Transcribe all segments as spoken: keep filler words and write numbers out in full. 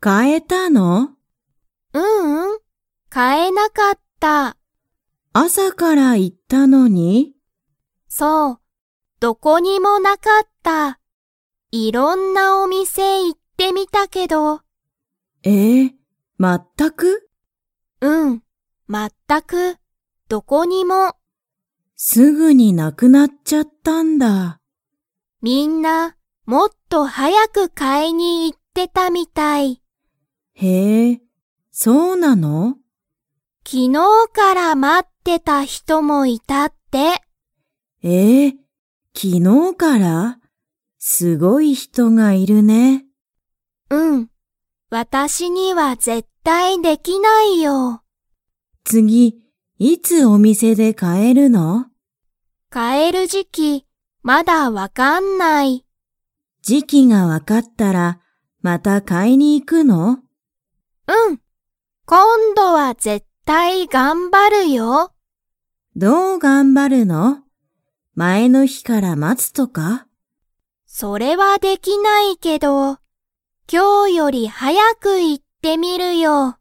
買えたの？ ううん、買えなかった。 朝から行ったのに？ そう、どこにもなかった。いろんなお店行ってみたけど。 えー、まったく？ うん、まったく、どこにも。 すぐになくなっちゃったんだ。 みんな、もっと早く買いに行ってたみたい。 へえ、そうなの？ 昨日から待ってた人もいたって。 えー、昨日から？すごい人がいるね。 うん、私には絶対できないよ。 次、いつお店で買えるの？ 買える時期、まだわかんない。 時期がわかったら、また買いに行くの？ うん、今度は絶対頑張るよ。 どう頑張るの？前の日から待つとか？ それはできないけど、今日より早く行ってみるよ。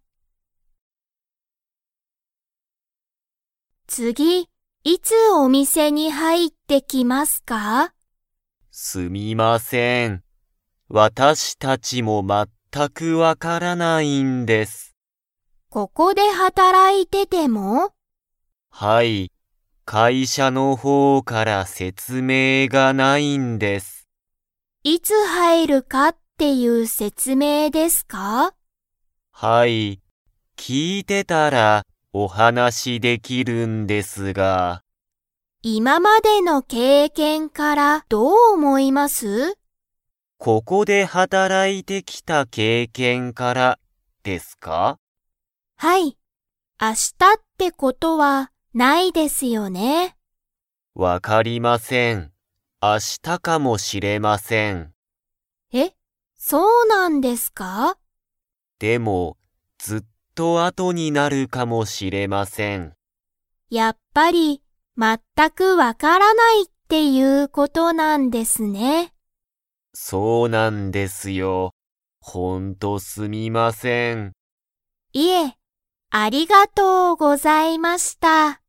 次、いつお店に入ってきますか？ すみません。私たちも全くわからないんです。 ここで働いてても？ はい、会社の方から説明がないんです。 いつ入るかっていう説明ですか？ はい、聞いてたらお話できるんですが。 今までの経験からどう思います？ ここで働いてきた経験からですか？ はい、明日ってことはないですよね。 わかりません。明日かもしれません。 え、そうなんですか？ でも、ずっと後になるかもしれません。 やっぱり全くわからないっていうことなんですね。 そうなんですよ。ほんとすみません。 いえ、ありがとうございました。